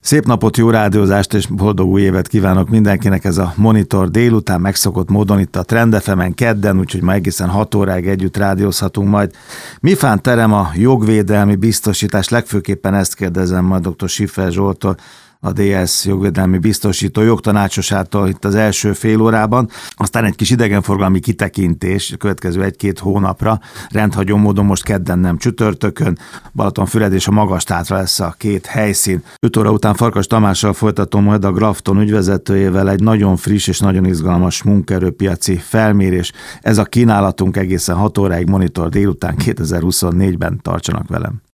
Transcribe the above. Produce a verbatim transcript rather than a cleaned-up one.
Szép napot, jó rádiózást és boldog új évet kívánok mindenkinek. Ez a Monitor délután megszokott módon itt a Trend ef emen kedden, úgyhogy ma egészen hat óráig együtt rádiózhatunk majd. Mifán terem a jogvédelmi biztosítás? Legfőképpen ezt kérdezem majd dr. Schiffer Zsolttól, a dé es jogvédelmi biztosító jogtanácsosától itt az első fél órában. Aztán egy kis idegenforgalmi kitekintés a következő egy-két hónapra. Rendhagyó módon most kedden, nem csütörtökön. Balatonfüred és a Magas-Tátra lesz a két helyszín. öt óra után Farkas Tamással folytatom majd a Grafton ügyvezetőjével egy nagyon friss és nagyon izgalmas munkaerőpiaci felmérés. Ez a kínálatunk egészen hat óráig, Monitor délután kétezer-huszonnégyben. Tartsanak velem!